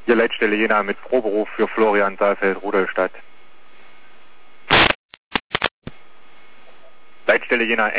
Hier Leitstelle Jena mit Proberuf für Florian Saalfeld, Rudolstadt. Leitstelle Jena